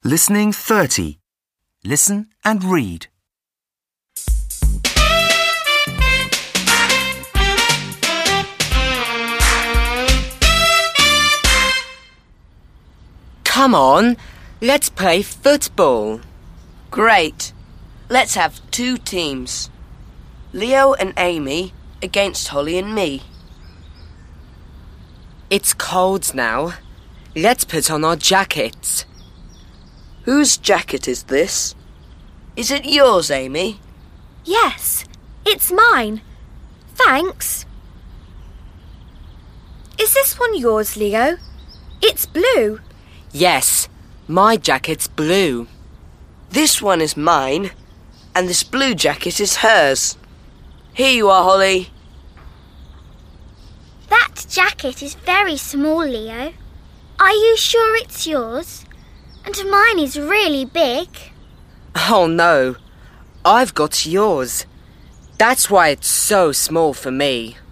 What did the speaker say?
Listening 30. Listen and read. Come on, let's play football. Great. Let's have 2 teams. Leo and Amy against Holly and me. It's cold now. Let's put on our jackets. Whose jacket is this? Is it yours, Amy? Yes, it's mine. Thanks. Is this one yours, Leo? It's blue. Yes, my jacket's blue. This one is mine, and this blue jacket is hers. Here you are, Holly. That jacket is very small, Leo. Are you sure it's yours? And mine is really big. Oh no, I've got yours. That's why it's so small for me.